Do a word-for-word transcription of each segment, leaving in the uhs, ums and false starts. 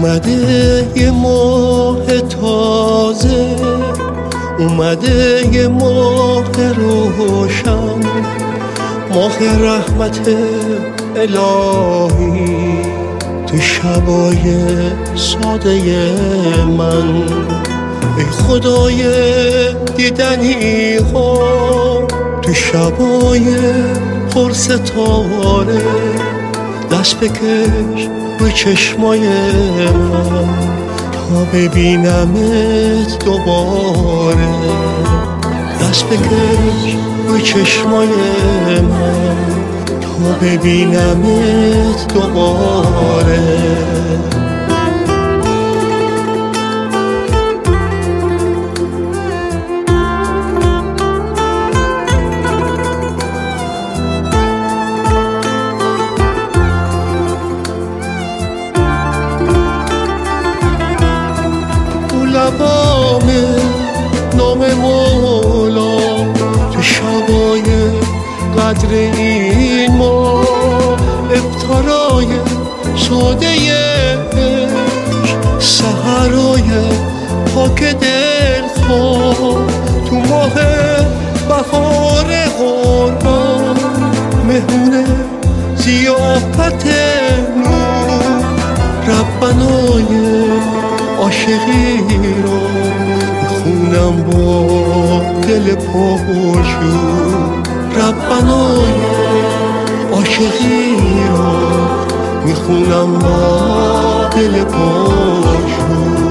اومده یه ماه تازه، اومده یه ماه روشن، ماه رحمت الهی تو شبای ساده من. ای خدای دیدنی ها تو شبای پر ستاره، دست بکش روی چشمای من تا ببینمت دوباره. دست بکش روی چشمای من تا ببینمت دوباره. لبامه نام مولا تو شبای قدر این ما، افطارای ساده عشق، سحرای پاک دلخواه تو ماه بهار قربان، مهمون ضیافت نور، ربنای عاشقی رو میخونم با دل پرشور. ربنای عاشقی رو میخونم با دل پرشور.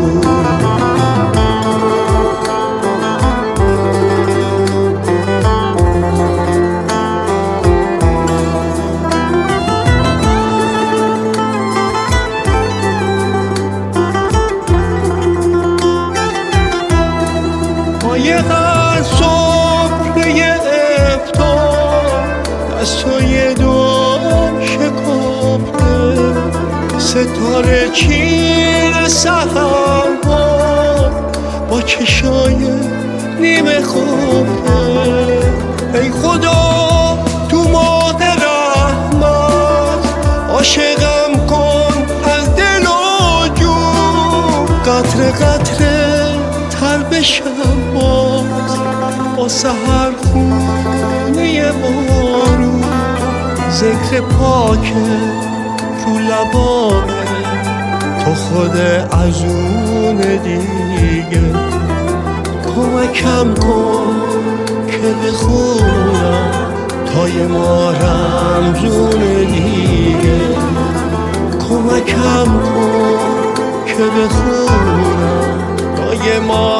یه هر صبح افطار دستای دام شکافته، ستاره چین سحرها با چشای نیمه خوابه. ای خدا تو ماه رحمت عاشقم کن از دل و جون، قطره قطره تر بشم باز با سحر خونه بارون. ذکر پاک رو لبامه تو خود ازون دیگه، کمکم کن که بخونم تا یه ما رمزون دیگه، کمکم کن که بخونم تا یه ما